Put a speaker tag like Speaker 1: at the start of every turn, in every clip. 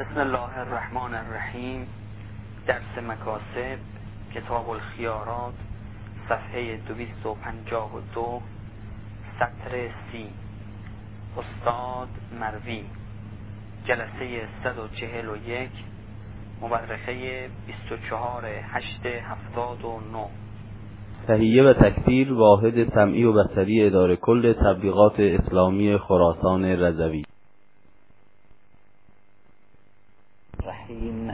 Speaker 1: بسم الله الرحمن الرحیم. درس مکاسب، کتاب الخیارات، صفحه 252، سطر 30. استاد مروی، جلسه 141، مورخه 24/8/79.
Speaker 2: تهیه و تکثیر واحد سمعی و بصری اداره کل تبلیغات اسلامی خراسان رضوی.
Speaker 3: رحیم.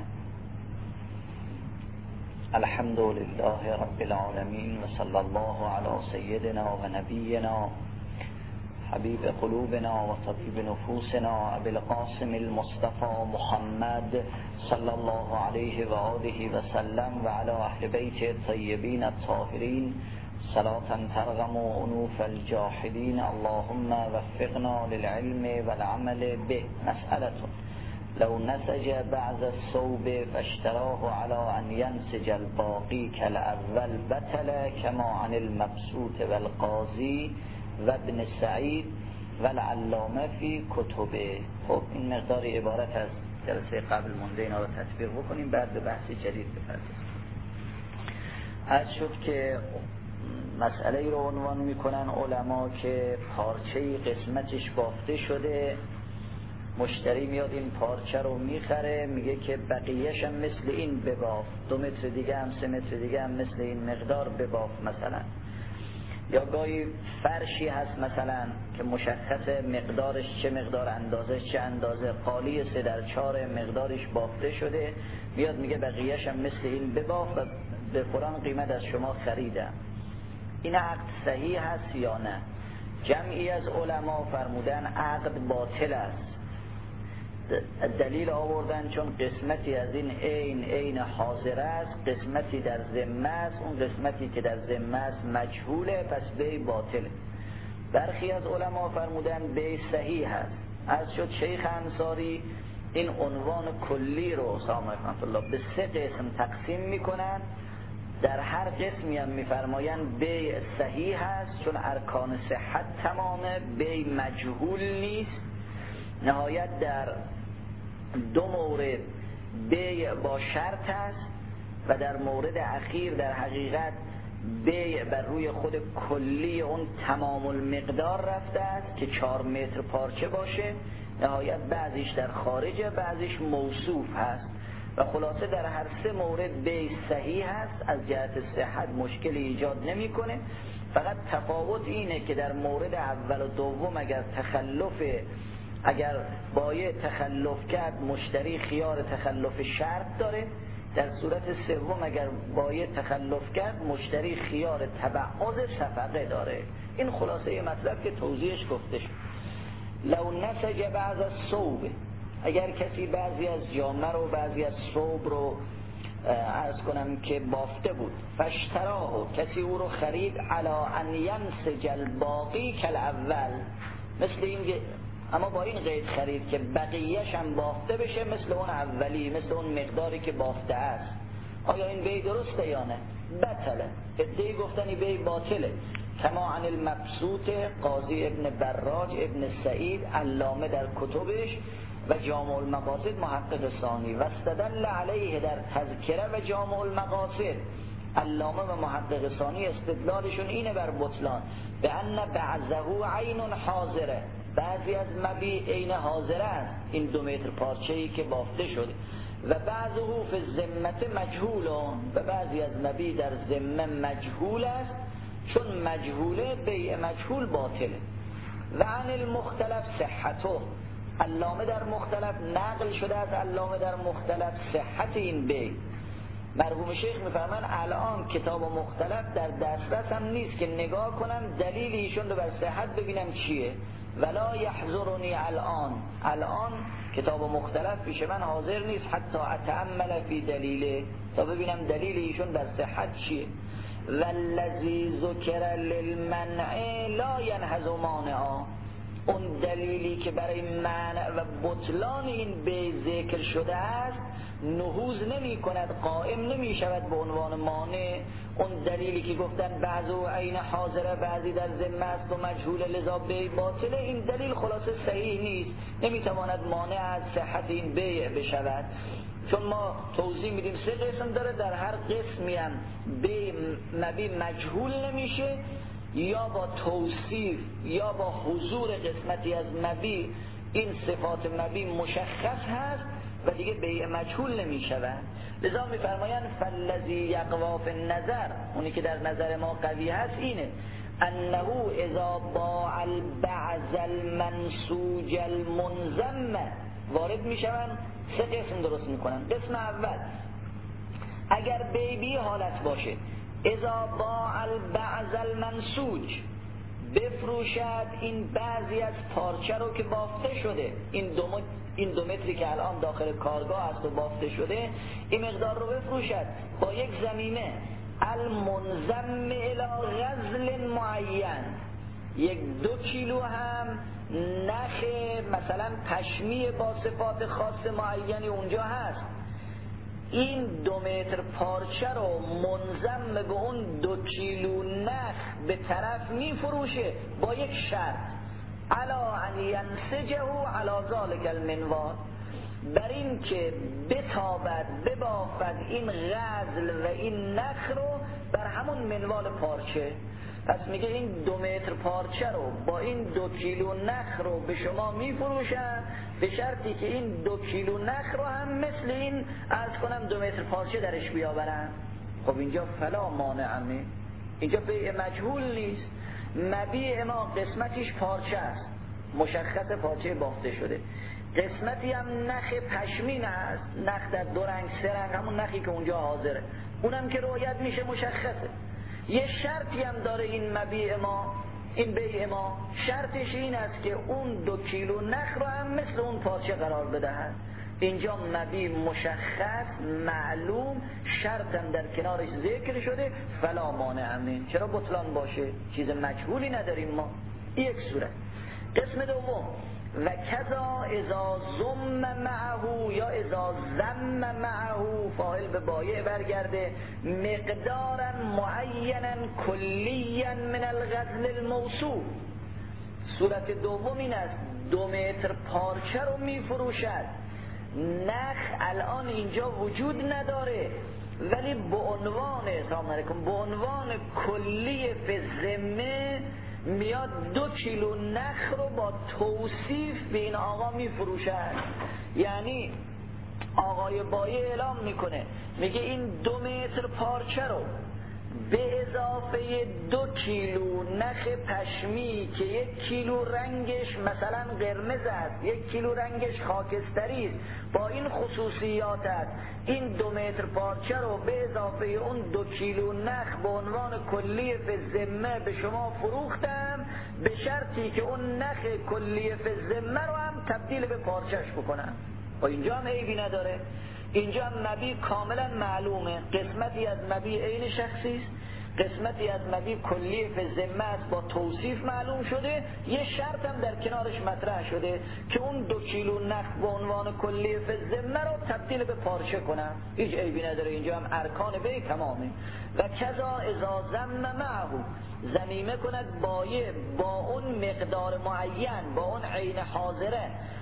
Speaker 3: الحمد لله رب العالمین و صلی الله علی سیدنا و نبینا حبیب قلوبنا و طبیب نفوسنا ابی القاسم المصطفى محمد صلی الله علیه و آله و سلم و علی اهل بیت الطیبین الطاهرین صلاة ترغم انوف الجاحدین. اللهم وفقنا للعلم والعمل به. مسئلة: لو نسج بعض الصوب فاشتراه على ان ينسج الباقی كالاول بطل كما عن المبسوط والقاضی و ابن سعید و العلامه فی کتبه. خب این مقدار عبارت از جلسه قبل مونده، اینا رو تطبیق بکنیم، بعد به بحث جدید بپردازیم. عرض شد که مسئله رو عنوان میکنن علما که پارچه قسمتش بافته شده، مشتری میاد این پارچه رو میخره، میگه که بقیه‌ش هم مثل این بباف، 2 متر دیگه هم 3 متر دیگه هم مثل این مقدار بباف مثلا. یا گاهی فرشی هست مثلا که مشخص مقدارش چه مقدار، اندازش چه اندازه، قالی 3/4 مقدارش بافته شده، میاد میگه بقیه‌ش هم مثل این بباف و به فلان قیمت از شما خریدم. این عقد صحیح هست یا نه؟ جمعی از علما فرمودن عقد باطل است. دلیل آوردن چون قسمتی از این عین حاضر است، قسمتی در ذمه است، اون قسمتی که در ذمه است مجهوله، پس بیع باطله. برخی از علما فرمودن بیع صحیح است. از شد شیخ انصاری این عنوان کلی رو سلام رحمت الله به 3 قسم تقسیم میکنن. در هر قسمی هم میفرماین بیع صحیح است چون ارکان صحت تمامه، بیع مجهول نیست. نهایت در 2 مورد بیع با شرط است و در مورد اخیر در حقیقت بیع بر روی خود کلی اون تمام المقدار رفته است که 4 متر پارچه باشه. نهایت بعضیش در خارجه، بعضیش موصوف هست و خلاصه در هر 3 مورد بیع صحیح هست، از جهت صحت مشکلی ایجاد نمیکنه. فقط تفاوت اینه که در مورد اول و دوم اگر بایع تخلف کرد مشتری خیار تخلف شرط داره، در صورت سوم اگر بایع تخلف کرد مشتری خیار تبعض صفقه داره. این خلاصه مطلب که توضیحش گفته شد. لو نسج بعض الثوب، اگر کسی بعضی از جامه رو، بعضی از ثوب رو عرض کنم که بافته بود، فاشتراه، کسی او رو خرید، علی ان ینسج الباقی کالاول، مثل این، اما با این قید خرید که بقیه‌ش هم بافته بشه مثل اون اولی، مثل اون مقداری که بافته است. آیا این بیع درسته یا نه؟ بطله. ادعی گفتنی بیع باطله. کما عن المبسوط قاضی ابن براج ابن سعید علامه در کتبش و جامع المقاصد محقق ثانی و استدل علیه در تذکره و جامع المقاصد. علامه و محقق ثانی استدلالشون اینه بر بطلان، به ان بعضه عین حاضره، بعضی از مبیع عین حاضره است، این 2 متر پارچه‌ای که بافته شده، و بعضه فی الذمه مجهول، و بعضی از مبیع در ذمه مجهول است، چون مجهوله بیع مجهول باطله. و عن المختلف صحته، علامه در مختلف نقل شده از علامه در مختلف صحت این بیع. مرحوم شیخ میفرمان الان کتاب مختلف در دسترس هم نیست که نگاه کنم دلیل ایشون رو بر صحت ببینم چیه. ولا یحضرنی الان کتاب مختلف پیش من حاضر نیست حتی اتأمل فی دلیله، تا ببینم دلیل ایشون بر صحت چیه. والذی ذکر للمنع لا ینهض مانعا، اون دلیلی که برای منع و بطلان این بیع ذکر شده است نهوض نمی کند، قائم نمی شود به عنوان مانع. اون دلیلی که گفتن بعضی عین حاضره بعضی در ذمه است و مجهول لذا بیع باطله، این دلیل خلاصه صحیح نیست، نمی تواند مانع از صحت این بیع بشود. چون ما توضیح میدیم 3 قسم داره، در هر قسمی هم بیع مبیع مجهول نمیشه، یا با توصیف یا با حضور قسمتی از مبیع این صفات مبیع مشخص هست و دیگه بیع مجهول نمی شود. لذا می فرمایند فالذی یقوا فی النظر، اونی که در نظر ما قوی هست اینه انه اذا باع البعض المنسوج المنضم، وارد می شوند 3 قسم درست می کنن. قسم اول اگر بیبی حالت باشه اذا باع البعض المنسوج، بفروشد این بعضی از پارچه رو که بافته شده، این 2 متری که الان داخل کارگاه است و بافته شده، این مقدار رو بفروشد با یک ضمیمه المنضم الی غزل معین، 1-2 کیلو هم نخ مثلا پشمی با صفات خاص معینی اونجا هست، این 2 متر پارچه رو منضم به اون 2 کیلو نخ به طرف می فروشه با یک شرط علا ان ینسجه علا ذالک المنوال، بر این که بتابد ببافد این غزل و این نخ رو بر همون منوال پارچه. پس میگه این 2 متر پارچه رو با این 2 کیلو نخ رو به شما میفروشن به شرطی که این 2 کیلو نخ رو هم مثل این عرض کنم 2 متر پارچه درش بیاورن. خب اینجا فلا مانعه، اینجا بیع مجهول نیست، مبیع ما قسمتیش پارچه است، مشخص پارچه بافته شده، قسمتی هم نخ پشمین است، نخ در 2 رنگ 3 رنگ، همون نخی که اونجا حاضره، اونم که رعایت میشه مشخصه. یه شرطی هم داره این مبیع ما، این بیع ما شرطش این است که اون 2 کیلو نخ رو هم مثل اون پارچه قرار بدهد. اینجا مبیع مشخص معلوم شرطم در کنارش ذکر شده، فلا مانع منه، چرا بطلان باشه، چیز مجهولی نداریم ما. یک صورت. قسم دوم و کذا اذا ضم معه یا اذا ضم معه، فاعل به بایع برگرده، مقدارا معینا کلیا من الغزل الموصوف. صورت دوم این است 2 متر پارچه رو می فروشد، نخ الان اینجا وجود نداره ولی به عنوان سلام علیکم به عنوان کلی فی ذمه میاد 2 کیلو نخ رو با توصیف به این آقا میفروشد. یعنی آقای بایع اعلام میکنه، میگه این 2 متر پارچه رو به اضافه 2 کیلو نخ پشمی که 1 کیلو رنگش مثلا قرمز است، 1 کیلو رنگش خاکستری است، با این خصوصیات است، این 2 متر پارچه رو به اضافه اون 2 کیلو نخ به عنوان کلیه فی ذمه به شما فروختم به شرطی که اون نخ کلیه فی ذمه رو هم تبدیل به پارچهش بکنم. و اینجا هم عیبی نداره، اینجا هم مبیع کاملا معلومه، قسمتی از مبیع عین شخصی است، قسمتی از مبیع کلی فی ذمه است با توصیف معلوم شده، یه شرط هم در کنارش مطرح شده که اون 2 کیلو نخ به عنوان کلی فی ذمه رو تبدیل به پارچه کنم، هیچ عیبی نداره، اینجا هم ارکان بیع تمامه. و کذا اذا ضم معه، ضمیمه کند بایع با اون مقدار معین، با اون عین حاضره،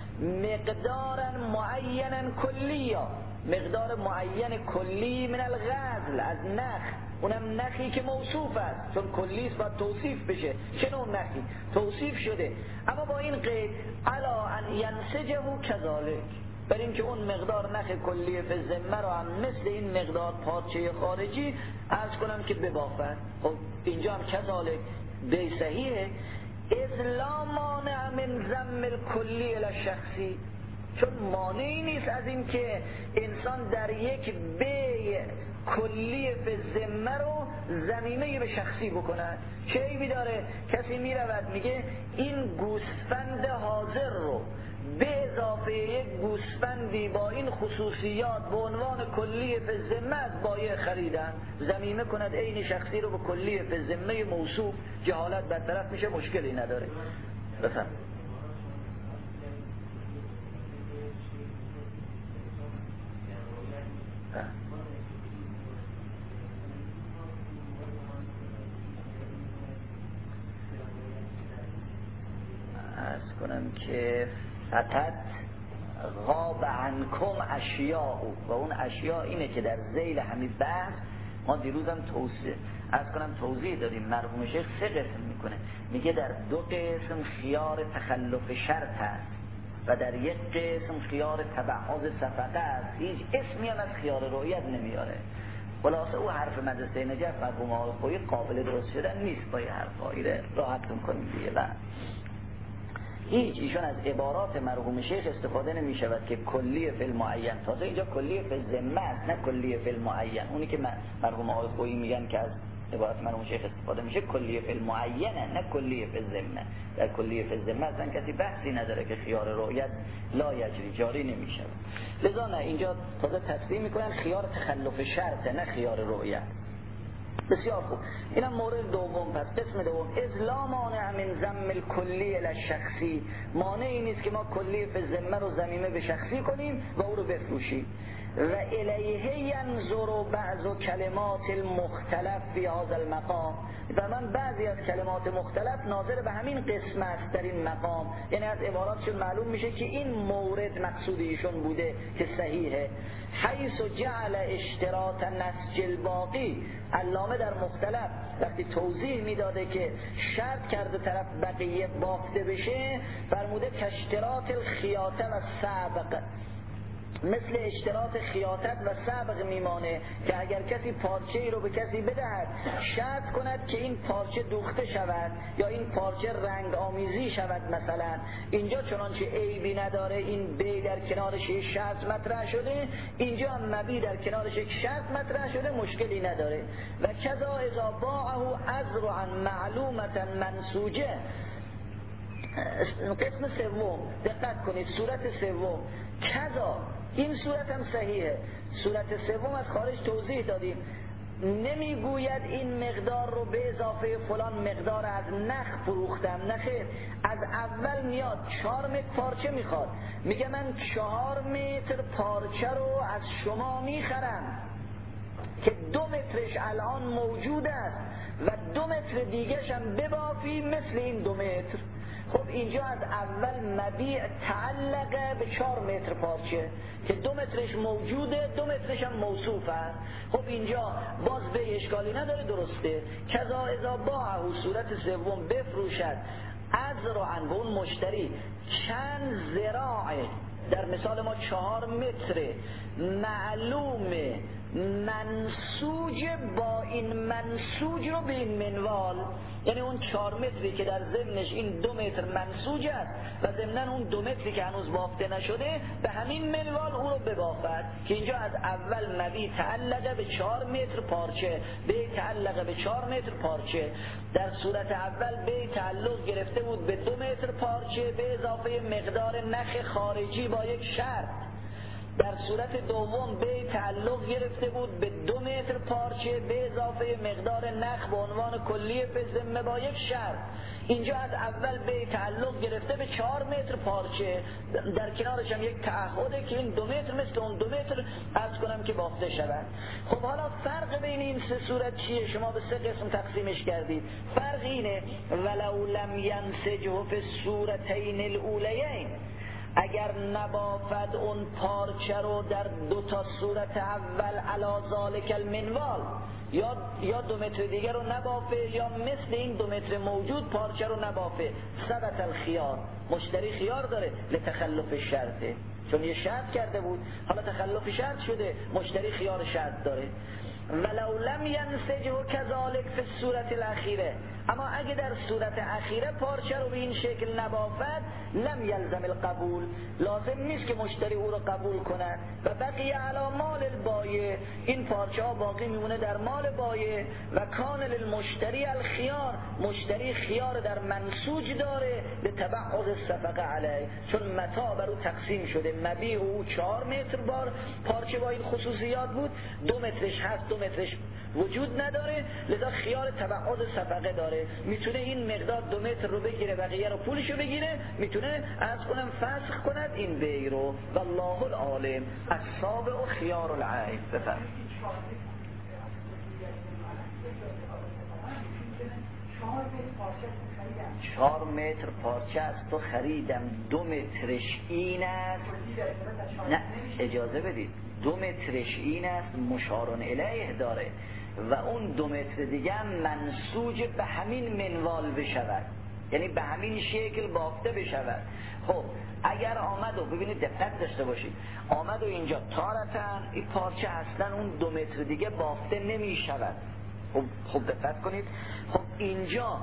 Speaker 3: مقدارا معینا کلیا، مقدار معین کلی من الغزل، از نخ، اونم نخی که موصوف است، چون کلی است باید توصیف بشه، چه نوع نخی توصیف شده، اما با این قید علا ان ینسجه کذالک، بر این که اون مقدار نخ کلی فی ذمه رو هم مثل این مقدار پارچه خارجی عرض کنم که ببافد. خب اینجا هم کذالک بی صحیحه، اذ لا مانع من ضم الکلی الی شخصی، چون مانعی نیست از این که انسان در یک بیع کلی فی ذمه رو ضمیمه به شخصی بکند. چه عیبی داره؟ کسی میرود میگه این گوسفند حاضر رو به اضافه یک گوسفندی با این خصوصیات به عنوان کلی فی ذمه از بایع خریدن، ضمیمه کند عین شخصی رو به کلی فی ذمه موصوف، جهالت برطرف میشه، مشکلی نداره. بفهم عرض کنم که فتت غاب عنکم اشیاء، و اون اشیاء اینه که در ذیل همین بحث ما دیروزم توضیح دادیم. مرحوم شیخ 3 قسم میکنه، میگه در 2 قسم خیار تخلف شرط هست و در 1 قسم خیار تبعض صفقه است، هیچ اسمی هم از خیار رؤیت نمیاره. خلاصه او حرف مدرسه نجف مرحوم آقای خویی قابل درست شدن نیست با این حرفایی راحتون کنیم دیگه. هیچ ایشون از عبارات مرحوم شیخ استفاده نمی شود که کلیه فی المعین، تازه اینجا کلیه فی الذمه است نه کلیه فی المعین. اونی که مرحوم آقای خویی میگن که از عبارت مرحوم شیخ استفاده میشه کلیه فی المعینه نه کلیه فی الذمه. در کلیه فی الذمه اصلا کسی بحثی نداره که خیار رؤیت لا یجری، جاری نمی شود. لذا نه اینجا تازه تصریح میکنن خیار تخلف شرط نه خیار رؤیت. بسیار خوب، اینم مورد دوم. پس قسم دوم، از لا مانع من ذم الکلی الی الشخصی، مانعی نیست که ما کلی فی الذمه رو ذمیمه به شخصی کنیم و او رو بفروشیم. و الیه ینظر بعض کلمات المختلف فی هذا المقام، و من بعضی از کلمات مختلف ناظر به همین قسم است در این مقام، یعنی از عباراتشون معلوم میشه که این مورد مقصود ایشون بوده که صحیحه. حیث جعل اشتراط نسج الباقی، علامه در مختلف وقتی توضیح میداده که شرط کرده طرف بقیه بافته بشه، فرموده کاشتراط الخیاطه و سبق، مثل اشتراط خیاطت و سبق میمانه که اگر کسی پارچه ای رو به کسی بدهد شرط کند که این پارچه دوخته شود یا این پارچه رنگ آمیزی شود مثلا، اینجا چنانچه عیبی نداره این بی در کنارش یک شرط مطرح شده، اینجا هم مبی در کنارش یک شرط مطرح شده، مشکلی نداره. و کذا اذا باعه ازرعا معلومتا منسوجه. قسم سوم دقت کنید، صورت سوم کذا، این صورت هم صحیحه. صورت سوم از خارج توضیح دادیم، نمیگوید این مقدار رو به اضافه فلان مقدار از نخ فروختم، نخیر، از اول میاد 4 متر پارچه میخواد، میگه من 4 متر پارچه رو از شما میخرم که 2 مترش الان موجود است و 2 متر دیگرش هم ببافی مثل این 2 متر. خب اینجا از اول مبیع تعلقه به 4 متر پارچه که 2 مترش موجوده، 2 مترش هم موصوف است. خب اینجا باز به اشکالی نداره، درسته. کذا اذا باعه، صورت سوم بفروشد ازرعا به اون مشتری چند ذراعه، در مثال ما 4 متر معلومه منسوج، با این منسوج رو به این منوال، یعنی اون 4 متری که در ضمنش این 2 متر منسوج است و ضمناً اون 2 متری که هنوز بافته نشده به همین منوال او رو ببافد، که اینجا از اول مبی تعلقه به 4 متر پارچه، به تعلقه به 4 متر پارچه. در صورت اول به تعلق گرفته بود به 2 متر پارچه به اضافه مقدار نخ خارجی با یک شرط. در صورت دوم به تعلق گرفته بود به 2 متر پارچه به اضافه مقدار نخ به عنوان کلیه فی الذمه با یک شرط. اینجا از اول به تعلق گرفته به 4 متر پارچه، در کنارش هم یک تعهده که این 2 متر مثل اون 2 متر عرض کنم که بافته شود. خب حالا فرق بین این 3 صورت چیه؟ شما به 3 قسم تقسیمش کردید. فرق اینه ولو لم ینسجه فی الصورتین الاولیین، اگر نبافد اون پارچه رو در 2 تا صورت اول علی ذالک المنوال، یا 2 متر دیگر رو نبافه یا مثل این 2 متر موجود پارچه رو نبافه، ثبت الخیار، مشتری خیار داره لتخلف شرطه، چون یه شرط کرده بود حالا تخلف شرط شده، مشتری خیار شرط داره. ولو لم ینسجه کذالک فی الصورت الاخیره، اما اگه در صورت اخیره پارچه رو به این شکل نبافد لم یلزم القبول، لازم نیست که مشتری او رو قبول کنه و بقیه علی مال البایع، این پارچه ها باقی میمونه در مال بایع و کان للمشتری الخيار، مشتری خیار در منسوج داره به تبعض الصفقه علیه، چون متاع بر او تقسیم شده، مبیع او 4 متر بار پارچه با این خصوصیات بود، 2 مترش هست 2 2 مترش وجود نداره، لذا خیار تبعض صفقه داره. میتونه این مقدار 2 متر رو بگیره، بقیه رو پولشو بگیره، میتونه از کنم فسخ کند این بی رو. والله العالم. الصابع و خیار العیب. بفرمایید. 4 متر پارچه از تو خریدم، 2 مترش این است. نه اجازه بدید، 2 مترش این است، مشارون الیه داره و اون 2 متر دیگه هم منسوج به همین منوال بشود، یعنی به همین شکل بافته بشود. خب اگر آمد و ببینید دقت داشته باشید، آمد و اینجا تارتن این پارچه اصلا اون 2 متر دیگه بافته نمی شود. خب دقت کنید. خب اینجا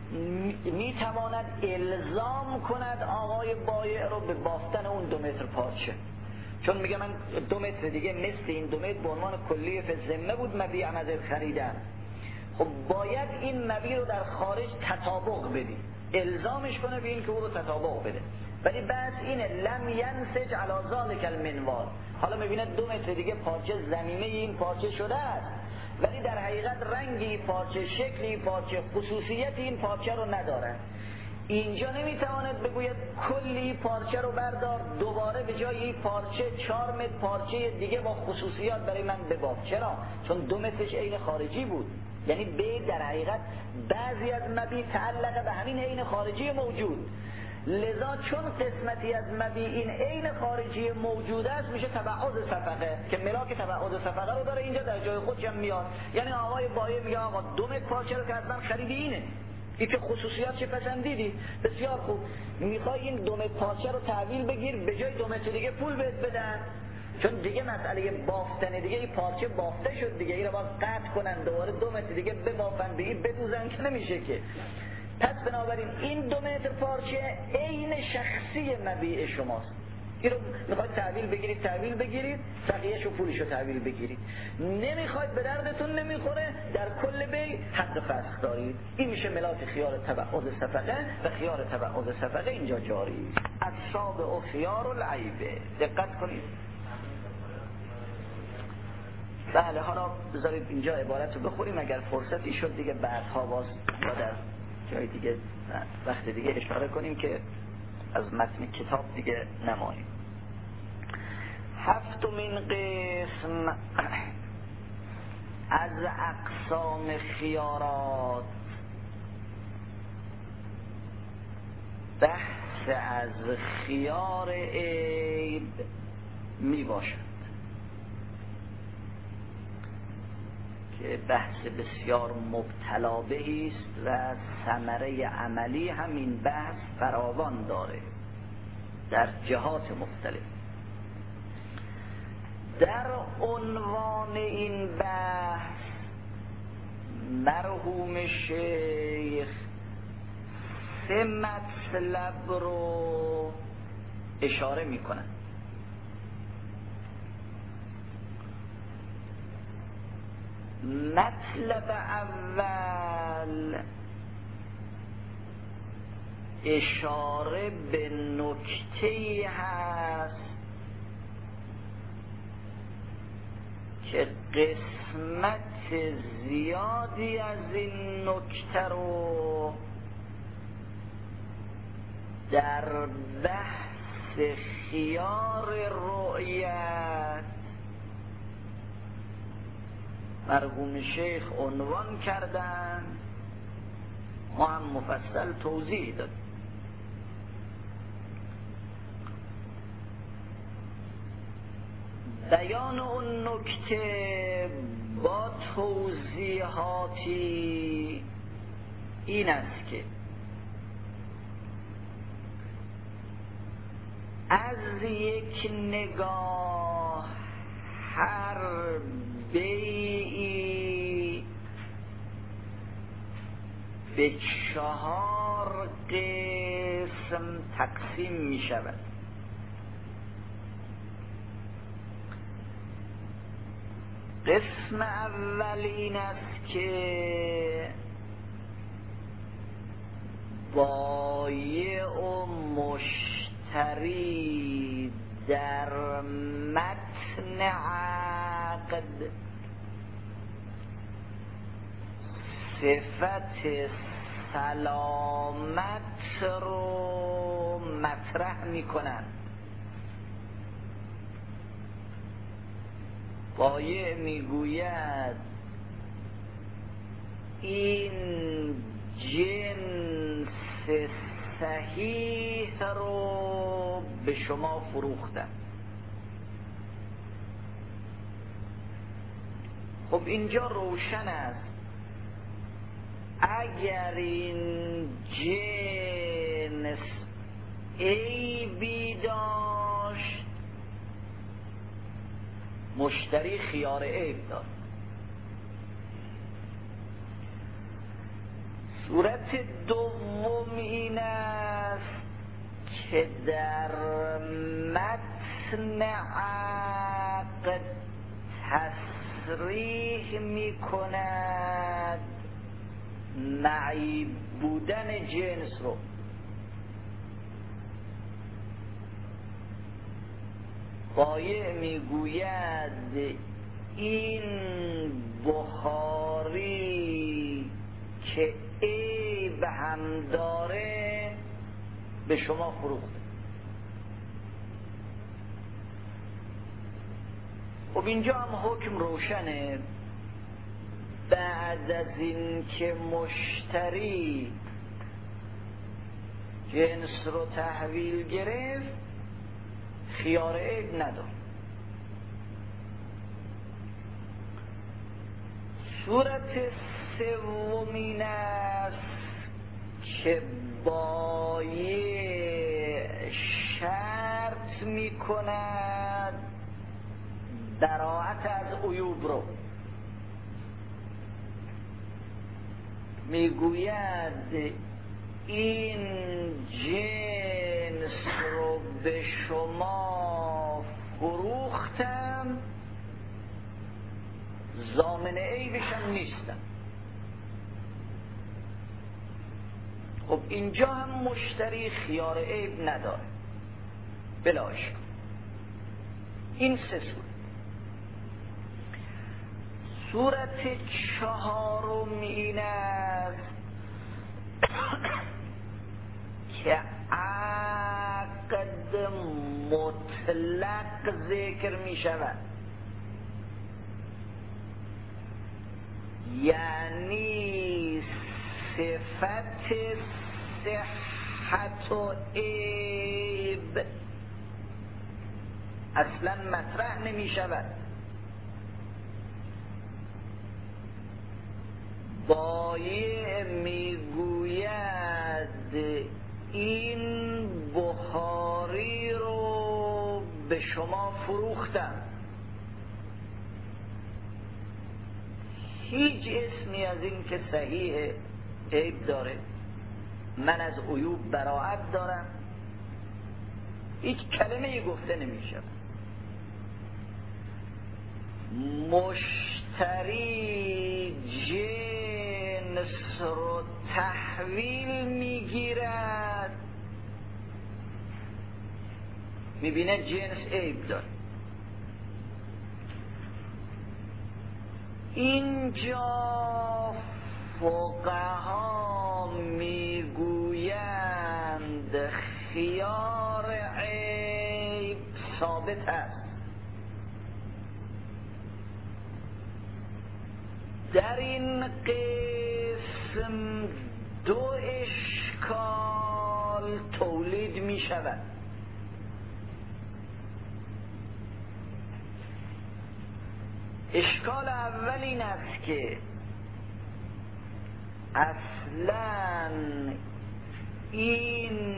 Speaker 3: میتواند الزام کند آقای بایع رو به بافتن اون 2 متر پارچه، چون میگه من 2 متر دیگه مثل این 2 متر به عنوان کلیه فی ذمه بود مبیع نظر خریدن. خب باید این مبیع رو در خارج تطابق بدی، الزامش کنه به این که او رو تطابق بده. ولی بس اینه لم ینسج علی ذلک المنوال. حالا میبینه 2 متر دیگه پارچه زمینه این پارچه شده است، ولی در حقیقت رنگی پارچه، شکلی پارچه، خصوصیت این پارچه رو نداره. اینجا نمیتواند بگوید کلی پارچه رو بردار دوباره به جای این پارچه 4 متر پارچه دیگه با خصوصیات برای من بباف. چرا؟ چون 2 مترش عین خارجی بود. یعنی به در حقیقت بعضی از مبیع تعلق به همین عین خارجی موجود، لذا چون قسمتی از مبیع این عین خارجی موجود است میشه تبعض صفقه، که ملاک تبعض صفقه رو داره اینجا در جای خودش هم میاد. یعنی آقای بایع میگه آقا 2 متر پارچه رو که از من خریدی اینه، این که خصوصیات چه پسندیدی، بسیار خوب، میخوای این 2 متر پارچه رو تحویل بگیر، به جای 2 متر دیگه پول بهت بدن، چون دیگه مسئله بافتن دیگه، این پارچه بافته شد دیگه، این رو باید قطع کنن دوباره 2 متر دیگه ببافن بگیر بدوزن که نمیشه که. پس بنابراین این 2 متر پارچه عین شخصی مبیع شماست، این رو میخواید تحویل بگیرید، بقیه‌شو پولشو تحویل بگیرید. نمیخواید، به دردتون نمیخوره، در کل بی حق فسخ دارید. این میشه ملاک خیار تبعض صفقه و خیار تبعض صفقه اینجا جاری. الصابع و خیار العیبه. دقت کنید. بله حالا بذارید اینجا عبارت رو بخوریم، اگر فرصتی شد دیگه بعدها باز یا در جای دیگه وقت دیگه اشاره کنیم که از متن کتاب دیگه نماییم. 7مین قسم از اقسام خیارات، بحث از خیار عیب می باشد که بحث بسیار مبتلا بهی است و ثمره عملی همین بحث فراوان داره در جهات مختلف. در عنوان این بحث مرحوم شیخ 3 مطلب رو اشاره میکنن. مطلب اول اشاره به نکته‌ای هست که قسمت زیادی از این نکته رو در بحث خیار رؤیت مرحوم شیخ عنوان کردن، ما هم مفصل توضیح دادیم. بیان اون نکته با توضیحاتی این است که از یک نگاه هر بیعی به 4 قسم تقسیم می شود. قسم اول این است که بایع و مشتری در متن عقد صفت سلامت رو مطرح میکنن. بایع میگوید این جنس صحیح رو به شما فروختم. خب اینجا روشن است اگر این جنس عیبی داشت مشتری خیار عیب داد. صورت دوم این است که در متن عقد تصریح می کند معیب بودن جنس رو. بایع میگوید این بخاری که عیب هم داره به شما فروخته. خب اینجا هم حکم روشنه. بعد از این که مشتری جنس رو تحویل گرفت خیار عیب ندار. صورت سومین است که بایع شرط می کند براءت از عیوب رو. میگوید این جنس رو به شما فروختم ضامن عیبشم نیستم. خب اینجا هم مشتری خیار عیب نداره بلا اشکال. این سه صورت. صورت چهارم این است که عقد مطلق ذکر می شود، یعنی صفت صحت و عیب اصلا مطرح نمی شود. بایع میگوید این بخاری رو به شما فروختم، هیچ اسمی از این که صحیح عیب داره، من از عیوب براءت دارم، هیچ کلمه گفته نمیشه. مشتری جنس رو تحویل میگیرد، میبینه جنس عیب داره. اینجا فقها میگویند خیار عیب ثابت است. در این قسم دو اشکال تولید می شود. اشکال اول این است که اصلاً این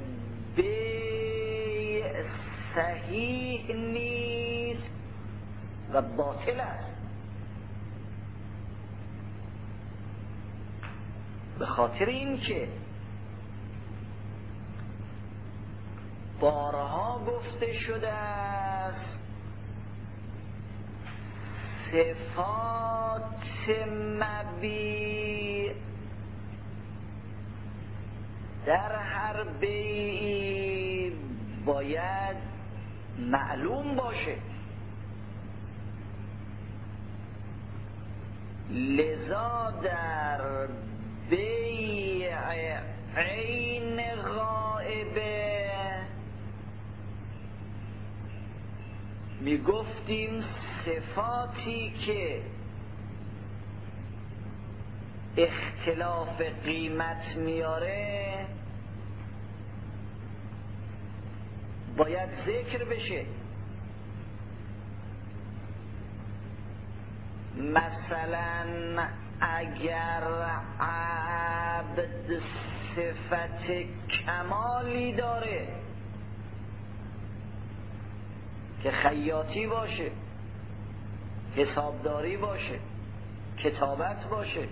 Speaker 3: بیع صحیح نیست و باطل است، به خاطر این که بارها گفته شده است صفات مبیع در هر بیعی باید معلوم باشه. لذا در بیع عین غائبه می گفتیم صفاتی که اختلاف قیمت میاره باید ذکر بشه. مثلا اگر عبد صفت کمالی داره که خیاطی باشه، حسابداری باشه، کتابت باشه،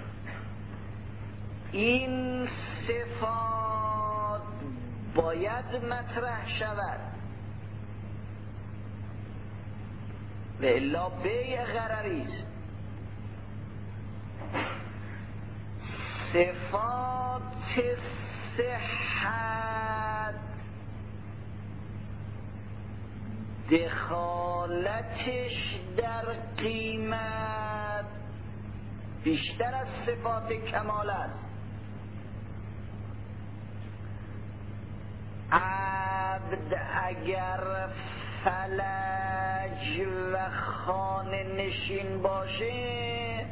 Speaker 3: این صفات باید مطرح شود و الا بیع غرری است. صفات صحت دخالتش در قیمت بیشتر از صفات کمال است. عبد اگر فلج و خانه نشین باشه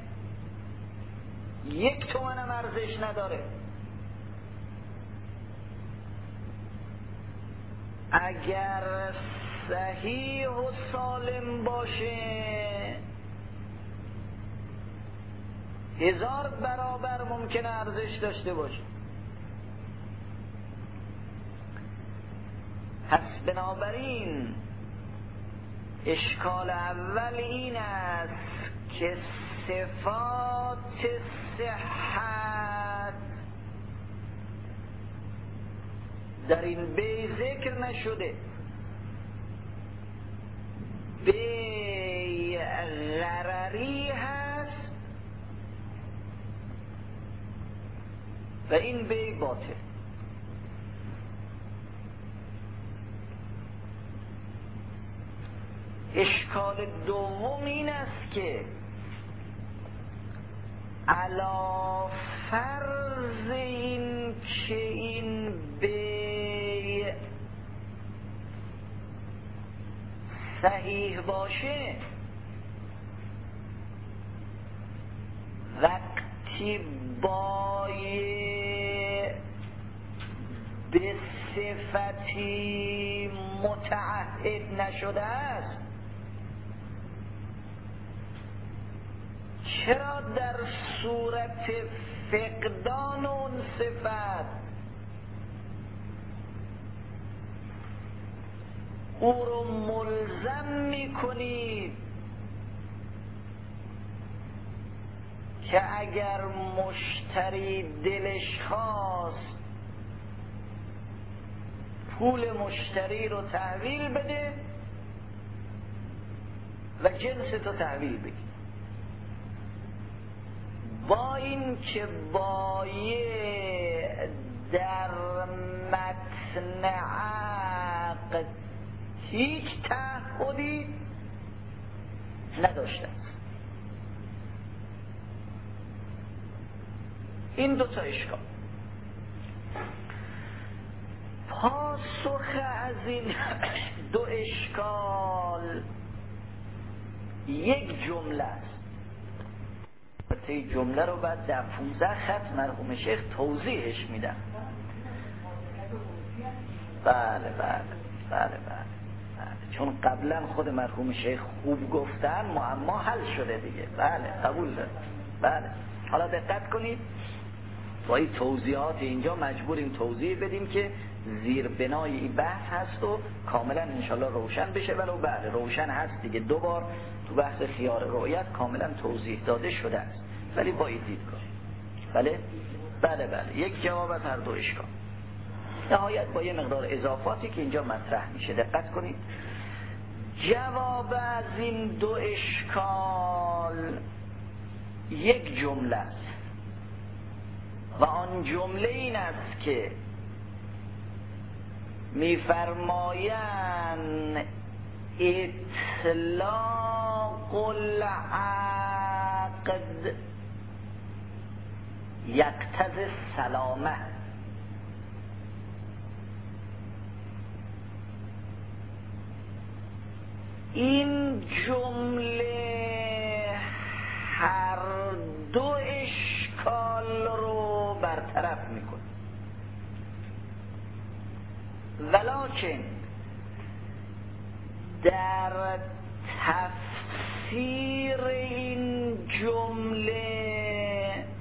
Speaker 3: 1 تومن هم ارزش نداره. اگر صحیح و سالم باشه 1000 برابر ممکنه ارزش داشته باشه. پس بنابراین اشکال اول این است که صفات صحت در این بیع ذکر نشده. بیع غرری هست و این بیع باطل. اشکال دوم این است که علا فرض این که این بیع صحیح باشه وقتی بایع به صفتی متعهد نشده است، چرا در صورت فقدان اون صفت او رو ملزم میکنید که اگر مشتری دلش خواست پول مشتری رو تحویل بده و جنس تو تحویل بگیر، با این که بایع در متن عقد هیچ تعهدی نداشته است. این 2 تا اشکال. پاسخ از این 2 اشکال 1 جمله است. این جمله رو بعد در 15 خط مرحوم شیخ توضیحش میدن. بله. چون قبلا خود مرحوم شیخ خوب گفتن معما حل شده دیگه. بله قبول دارم. بله حالا دقت کنید، با این توضیحات اینجا مجبوریم توضیح بدیم که زیر بنای این بحث هست و کاملا انشالله روشن بشه. ولو بله روشن هست دیگه، 2 بار تو بحث خیار رؤیت کاملا توضیح داده شده است، ولی با این دیدگاه. بله 1 جواب از هر 2 اشکال. نهایت با یه مقدار اضافاتی که اینجا مطرح میشه. دقت کنید، جواب از این 2 اشکال 1 جمله است و آن جمله این است که میفرمایند اطلاق العقد عقد یقتضی السلامه. این جمله هر دو اشکال رو برطرف میکنه، ولکن در تفسیر این جمله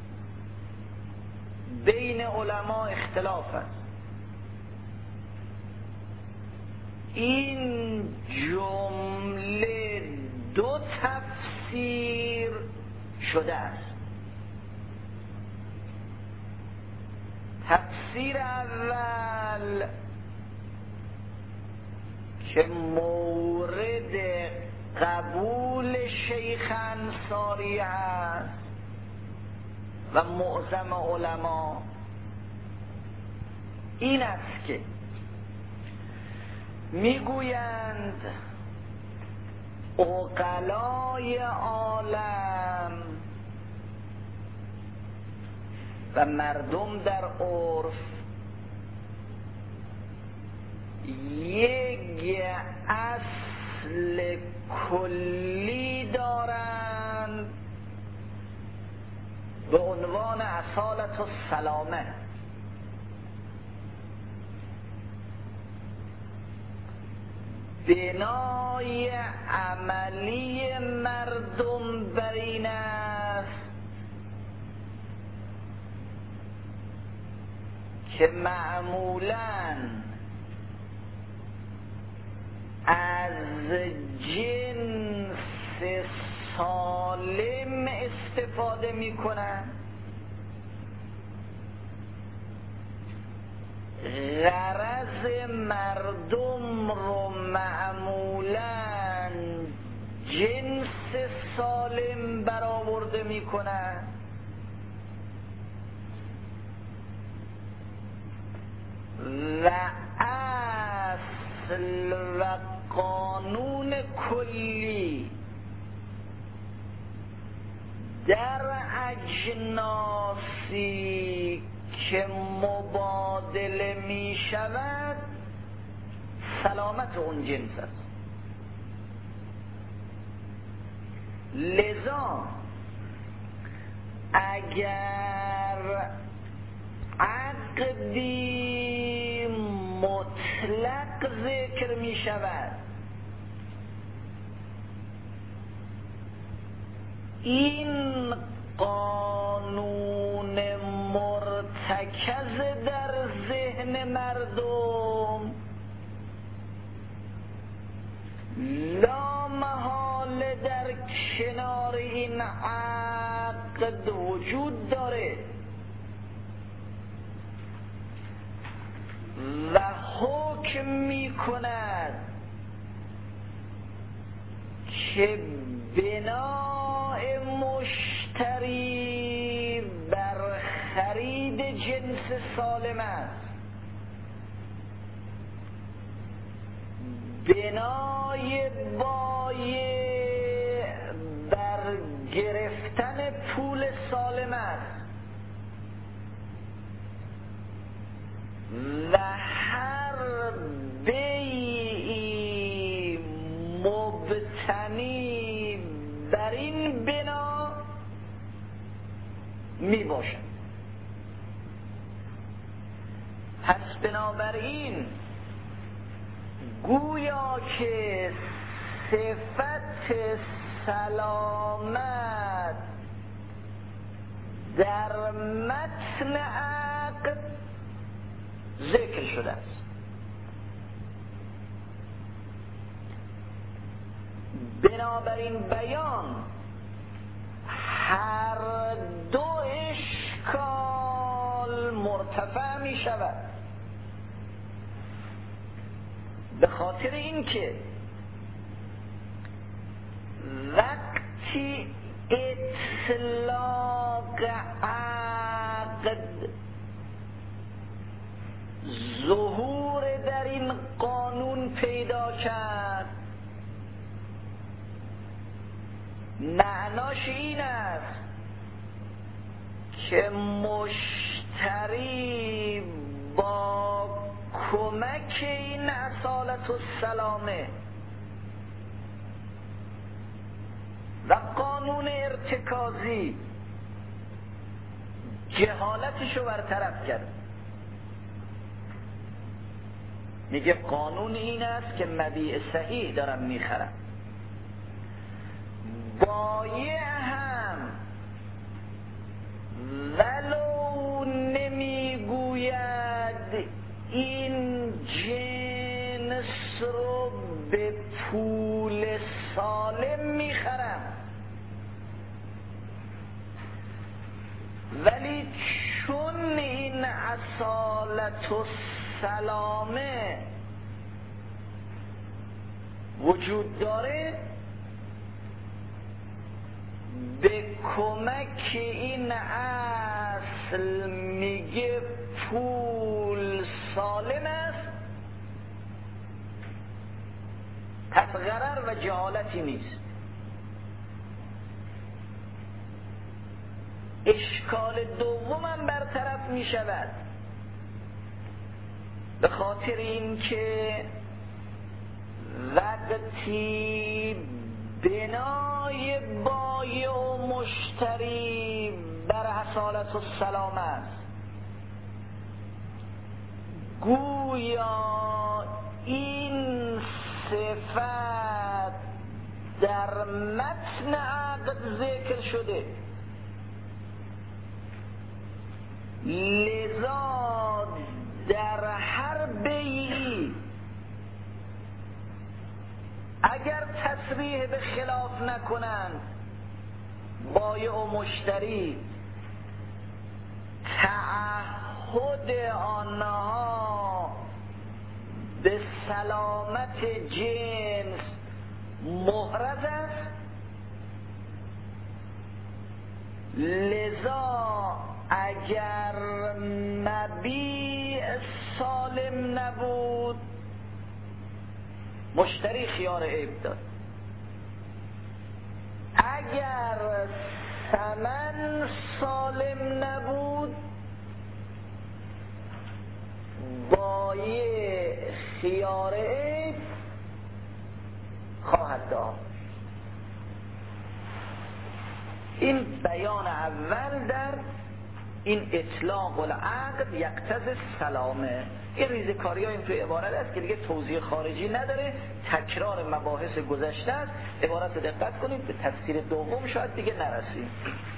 Speaker 3: بین علما اختلاف است. این جمله دو تفسیر شده است. تفسیر اول که مورد قبول شیخ انصاری است و معظم علما، این است که میگویند عقلای عالم و مردم در عرف یک اصل کلی دارند به عنوان اصالت السلامه. بنای عملی مردم بر این است که معمولاً از جنس سالم استفاده میکنن. غرض مردم رو معمولاً جنس سالم برآورده میکنن و اصل و قانون کلی در اجناسی که مبادله می شود سلامت اون جنس است. لذا اگر عقدی مطلق ذکر می شود، این قانون مرتکز در ذهن مردم لا محاله در کنار این عقد وجود داره و حکم می کند که بنای مشتری بر خرید جنس سالم است، بنای بایع بر گرفتن پول سالم است و هر بیعی مبتنی بر این بنا می باشد. پس بنابراین گویا که صفت سلامت در متن عقد ذکر شده است. بنابراین بیان هر دو اشکال مرتفع می شود، به خاطر اینکه وقتی اطلاق عقد ظهور در این قانون پیدا کرد، معناش این است که مشتری با کمک این اصالت السلامه و قانون ارتکازی جهالتشو برطرف کرد. میگه قانون این است که مبیع صحیح دارم میخرم، بایع هم ولو نمیگوید این جنس رو به پول سالم میخرم، ولی چون این اصالت و سلامه وجود داره، به کمک این اصل میگه پول سالم است، پس غرر و جهالتی نیست. اشکال دومم برطرف می شود، به خاطر این که وقتی بنای بایع و مشتری بر اصالت السلام است، گویا این صفت در متن عقد ذکر شده، لذا در هر بیعی اگر تصریح به خلاف نکنند بایع و مشتری، تعهد آنها به سلامت جنس محرز است، لذا اگر مبیع سالم نبود مشتری خیار عیب داد، اگر ثمن سالم نبود بایع خیار عیب خواهد داد. این بیان اول در این اطلاق العقد یقتضی سلامه. این ریزکاری ها این توی عبارت است که دیگه توضیح خارجی نداره، تکرار مباحث گذشته است. عبارت رو دقت کنید، به تفسیر دوم شاید دیگه نرسیم.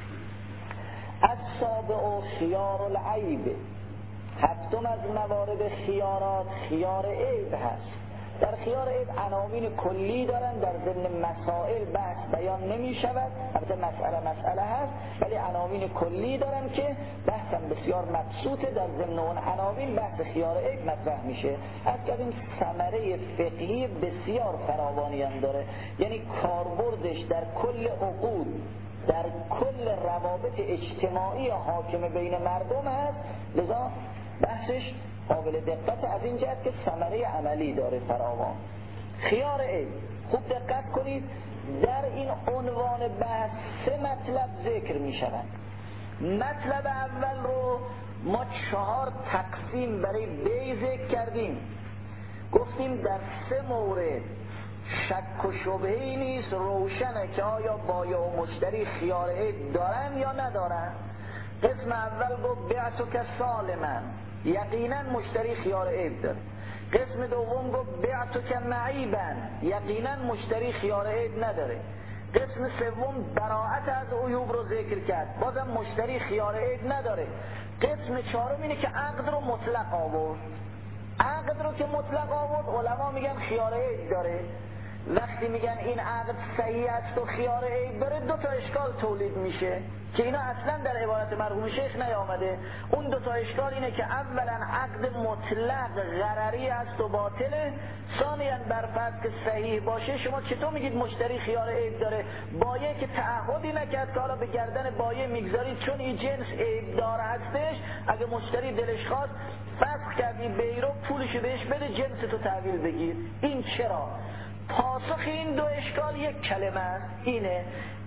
Speaker 3: السابع خیار العیب، هفتم از موارد خیارات خیار عیب هست. در خیار عیب عناوین کلی دارن، در ضمن مسائل بحث بیان نمی شود، البته مسئله هست ولی عناوین کلی دارن که بحثم بسیار مبسوطه. در ضمن اون عناوین بحث خیار عیب مطرح میشه. از که این ثمره فقهی بسیار فراوانی هم داره، یعنی کاربردش در کل عقود، در کل روابط اجتماعی حاکم بین مردم هست، لذا بحثش قابل دقت از این جهت که ثمره عملی داره فراوان. خیار عیب، خوب دقت کنید، در این عنوان بحث سه مطلب ذکر می شوند. مطلب اول رو ما 4 تقسیم برای بی ذکر کردیم، گفتیم در 3 مورد شک و شبهه‌ای نیست، روشنه که آیا بایع و مشتری خیار عیب دارن یا ندارن. قسم اول گفت بعتک سالما، یقینا مشتری خیار عیب داره. قسم دوم گفت بعتک معیبا، یقینا مشتری خیار عیب نداره. قسم سوم براءت از عیوب رو ذکر کرد، بازم مشتری خیار عیب نداره. قسم چهارم اینه که عقد رو مطلق آورد. عقد رو که مطلق آورد علما میگن خیار عیب داره. وقتی میگن این عقد صحیح است و خیار عیب داره، 2 تا اشکال تولید میشه که اینا اصلا در عبارت مرحوم شیخ نیامده. اون 2 تا اشکال اینه که اولا عقد مطلق غرری است و باطله، ثانیاً بر فرض که صحیح باشه شما چطور میگید مشتری خیار عیب داره؟ بایع که تعهدی نکرد که حالا به گردن بایع میگذارید چون این جنس عیب دار هستش، اگه مشتری دلش خواست فسخ کردی بیع رو، پولش بهش بده، جنس تو تحویل بگیر. این چرا؟ پاسخ این دو اشکال یک کلمه است، اینه: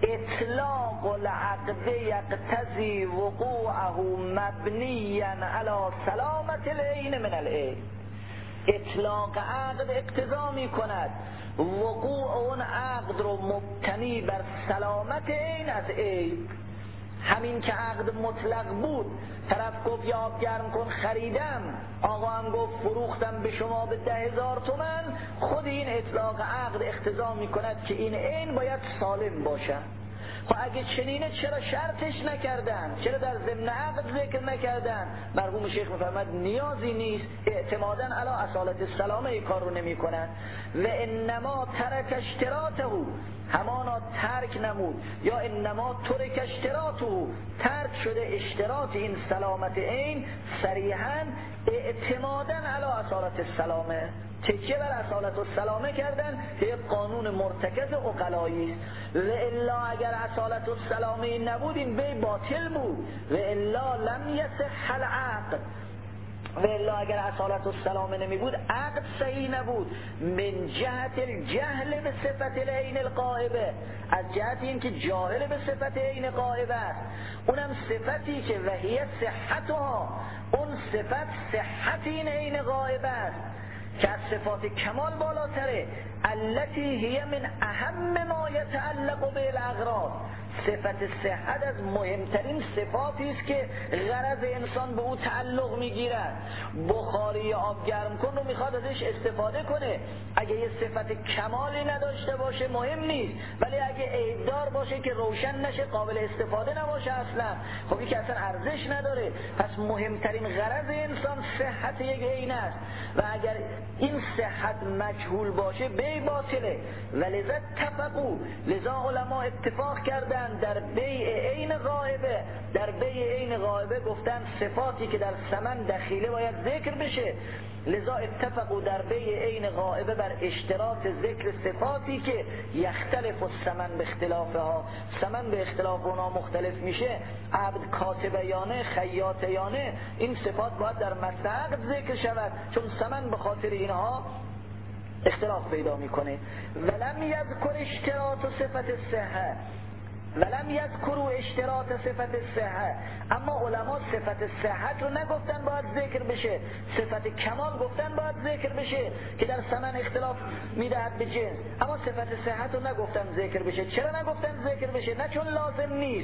Speaker 3: اطلاق العقد یقتضی وقوعه مبنیا علی سلامت العین من العیب. اطلاق عقد اقتضا می کند وقوع اون عقد رو مبتنی بر سلامت عین از عیب. همین که عقد مطلق بود، طرف گفت یا آب گرم کن خریدم، آقا هم گفت فروختم به شما به 10,000 تومان، خود این اطلاق عقد اقتضا می کند که این عین باید سالم باشد. خب اگه چنینه چرا شرطش نکردن؟ چرا در ضمن عقد ذکر نکردن؟ مرحوم شیخ میفرماد نیازی نیست، اعتمادا علی اصالت السلامه این کار رو نمی کنن. و انما ترک اشتراطه، همانا ترک نمود، یا انما ترک اشتراطه، ترک شده اشتراط این سلامت عین صریحا اعتمادا علی اصالت السلامه، تکیه بر اصالت السلامه کردن که یک قانون مرتکز عقلایی است. و الا اگر اصالت السلامه نبود این بی باطل بود. و الا لم یصح العقد، و الا اگر اصالت السلامه نمی بود عقد صحیح نبود. من جهت الجهل به صفت العین الغائبه، از جهت این که جاهل به صفت عین غائبه است، اونم صفتی که وحی صحتها، اون صفت صحت این عین غائبه است که از صفات کمال بالاتره. التي هي من اهم ما يتعلق بالاغراض، صفت صحت از مهمترین صفاتی است که غرض انسان به او تعلق میگیرد. بخاری آب گرم کن رو میخواد ازش استفاده کنه، اگه یه صفت کمالی نداشته باشه مهم نیست، ولی اگه عیبدار باشه که روشن نشه، قابل استفاده نباشه اصلا، خب که اصلا ارزش نداره. پس مهمترین غرض انسان صحت یک عین است و اگر این صحت مجهول باشه بی باطله. ولذا اتفقوا، لذا علما اتفاق کردن در بیع عین غائبه، در بیع عین غائبه گفتن صفاتی که در ثمن دخیله باید ذکر بشه. لذا اتفقوا در بیع عین غائبه بر اشتراط ذکر صفاتی که یختلف الثمن به اختلافها، ثمن به اختلاف اونها مختلف میشه، عبد کاتبیانه خیاطیانه، این صفات باید در مستعقد ذکر شود چون ثمن به خاطر اینها اختلاف پیدا میکنه. ولم یذکر اشتراط صفت الصحه، ولم یذکروا اشتراط صفت الصحه، اما علما صفت صحت رو نگفتن باید ذکر بشه، صفت کمال گفتن باید ذکر بشه که در ثمن اختلاف میدهد به جنس، اما صفت صحت رو نگفتن ذکر بشه. چرا نگفتن ذکر بشه؟ نه چون لازم نیست،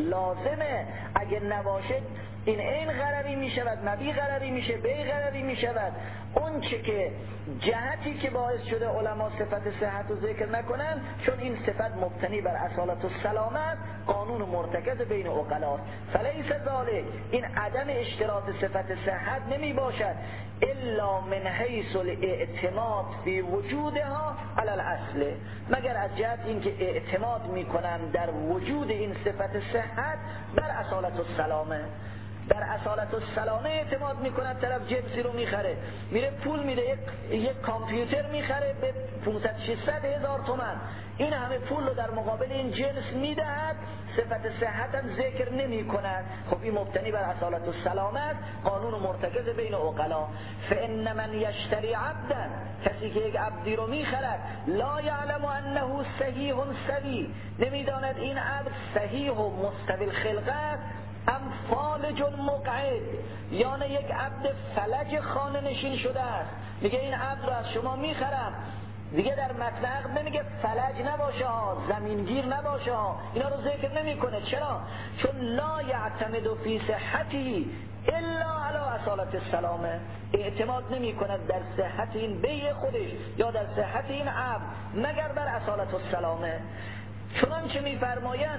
Speaker 3: لازمه، اگه نباشه این عین غرری می شود، مبی غرری میشه، بی غرری می شود. اون چه که جهتی که باعث شده علما صفت صحت رو ذکر نکنن، چون این صفت مبتنی بر اصالت و سلامت، قانون مرتکز بین عقلا. فلیس ذالک، این عدم اشتراط صفت صحت نمی باشد الا من حیث الاعتماد فی وجودها علی الاصل، مگر از جهت این که اعتماد می کنن در وجود این صفت صحت بر اصالت و سلامه. در اصالت السلامه اعتماد میکند، طرف جنسی رو میخره، میره پول میده، یک کامپیوتر میخره به 500-600 هزار تومان، این همه پول رو در مقابل این جنس میدهد، صفت صحت هم ذکر نمی کند. خب این مبتنی بر اصالت السلامه است، قانون مرتکز بین عقلا. فان من یشتری عبدا، کسی که یک عبدی رو میخرد، لا یعلم انه صحیح سوی، نمیداند این عبد صحیح و مستوی الخلقت، ام فالج مقعد، یعنی یک عبد فلج خانه نشین شده است. میگه این عبد رو از شما میخرم، دیگه در متن عقد نمیگه فلج نباشه ها، زمینگیر نباشه ها، اینا رو ذکر نمیکنه. چرا؟ چون لا یعتمد فی صحتی الا علی اصالت السلامه، اعتماد نمی کند در صحت این بیع خودش یا در صحت این عبد مگر بر اصالت السلامه. چنانچه میفرمایند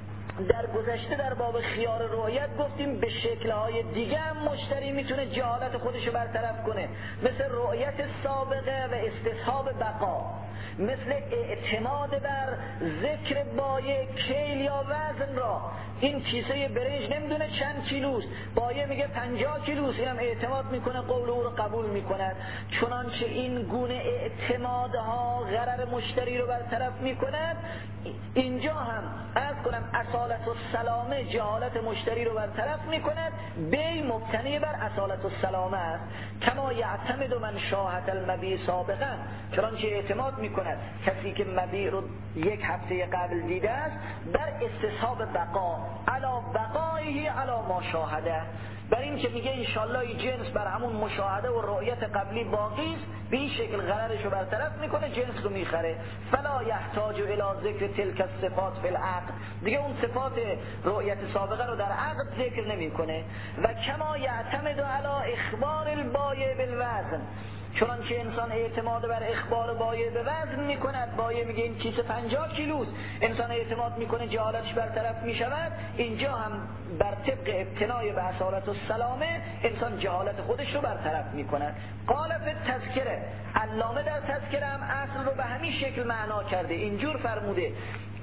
Speaker 3: در گذشته در باب خیار رؤیت گفتیم به شکل‌های دیگه هم مشتری میتونه جهالت خودشو برطرف کنه، مثل رؤیت سابقه و استصحاب بقا، مثل اعتماد بر ذکر بایع کیل یا وزن را. این کیسه برنج نمیدونه چند کیلوست، بایع میگه 50 کیلوست، اینم اعتماد میکنه، قول او رو قبول میکنه. چنانچه این گونه اعتمادها غرر مشتری رو برطرف میکنند، اینجا هم عرض کنم اصالت السلامه جهالت مشتری رو برطرف میکند، بی مبتنی بر اصالت السلامه است. کما یعتمد من شاهد المبیع سابقا، چنانچه اعتماد میکند کسی که مبیع رو یک هفته قبل دیده است در استصحاب بقا علا بقایه علا ما شاهده، بر این که میگه انشالله این جنس بر همون مشاهده و رؤیت قبلی باقی است، به این شکل غررش رو برطرف میکنه، جنس رو میخره. فلا یحتاج الی ذکر تلک الصفات فی العقد، دیگه اون صفات رؤیت سابقه رو در عقد ذکر نمیکنه. و کما یعتمد علی اخبار البایع بالوزن، چنانچه انسان اعتماد بر اخبار بایع به وزن میکند، بایع میگه این کیسه 50 کیلوست، انسان اعتماد میکنه جهالتش برطرف میشود، اینجا هم بر طبق ابتنای به اصالت السلامه انسان جهالت خودش رو برطرف میکند. قال فی التذکره، علامه در تذکره هم اصل رو به همین شکل معنا کرده، اینجور فرموده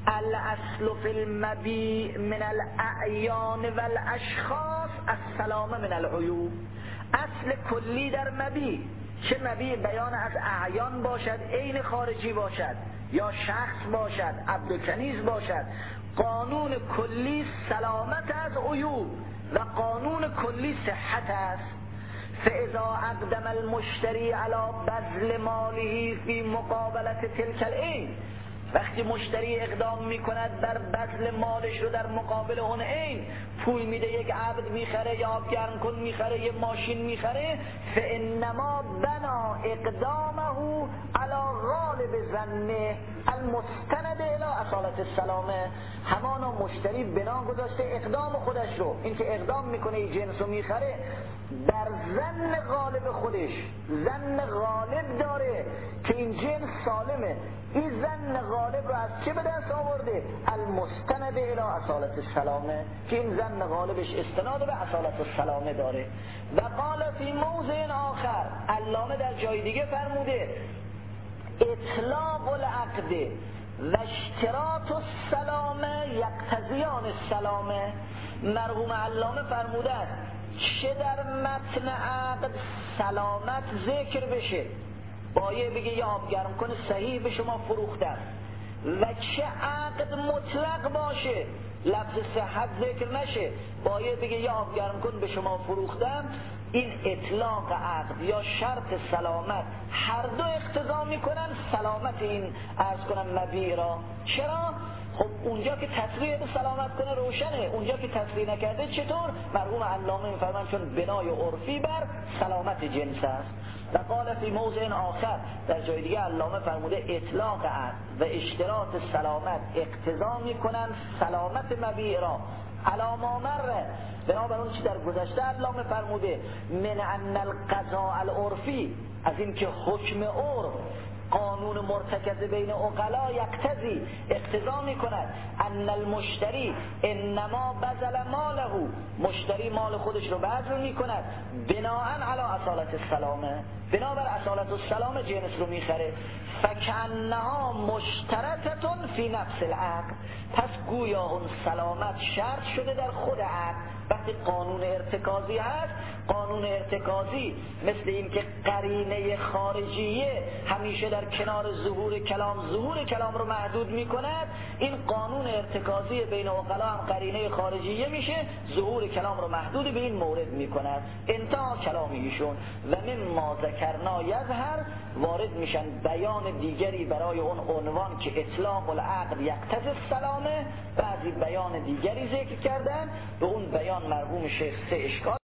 Speaker 3: الاصل فی المبیع من الاعیان والاشخاص السلامه من العیوب. اصل کلی در مبیع، چه مبیع بیان از اعیان باشد، عین خارجی باشد، یا شخص باشد، عبد و کنیز باشد، قانون کلی سلامت از عیوب و قانون کلی صحت است. فاذا اقدم المشتری علی بذل ماله فی مقابلت تلک العین، وقتی مشتری اقدام میکند بر بذل مالش رو در مقابل اون عین، پول میده، یک عبد میخره، یا آب گرم کن میخره، یه ماشین میخره، فانما بنا اقدامه علی غالب ظنه المستند الی اصالت السلامه، همانا مشتری بنا گذاشته اقدام خودش رو، این که اقدام میکنه این جنس رو میخره، در ظن غالب خودش، ظن غالب داره که این جنس سالمه، این ظن غالب رو از چه به دست آورده؟ المستند الی اصالت السلامه، که این ظن غالبش استناد به اصالت السلامه داره. و قال فی موضع آخر، علامه در جای دیگه فرموده اطلاق العقد و اشتراط السلامه یقتضیان السلامه. مرحوم علامه فرموده چه در متن عقد سلامت ذکر بشه، بایع بگه یا آب گرم کنه صحیح به شما فروختم، و چه عقد مطلق باشه لفظ صحت ذکر نشه، بایع بگه یا آب گرم کن به شما فروختم، این اطلاق عقد یا شرط سلامت هر دو اقتضا میکنن سلامت این عرض کنم مبیع را. چرا؟ خب اونجا که تصریح به سلامت کنه روشنه، اونجا که تصریح نکرده چطور؟ مرحوم علامه میفرمان چون بنای عرفی بر سلامت جنس است. و قال فی موضع آخر، در جای دیگه علامه فرموده اطلاق عقد و اشتراط سلامت اقتضا میکنن سلامت مبیع را علی ما مر، بنابر اون چی در گذشته علامه فرموده من ان القضاء العرفی، از این که حکم عرف قانون مرتکز بین عقلا یقتضی اقتضا میکند ان المشتری انما بذل ماله، مشتری مال خودش رو بذل میکند بناء علی اصالت السلامه، بنابر اصالت السلامه جنس رو میخره. فکأنها مشترطه فی نفس العقد، پس گویا اون سلامت شرط شده در خود عقد. وقتی قانون ارتکازی هست، قانون ارتکازی مثل این که قرینه خارجیه همیشه در کنار ظهور کلام رو محدود می کند، این قانون ارتکازی بین عقلا هم قرینه خارجیه میشه، ظهور کلام رو محدود به این مورد می کند، انتها کلام ایشون. و مما ذکرنا یظهر، وارد میشن بیان دیگری برای اون عنوان که اطلاق العقد یقتضی السلامه، بعضی بیان دیگری ذکر کردن، به اون بیان مرحوم شیخ سه اشکال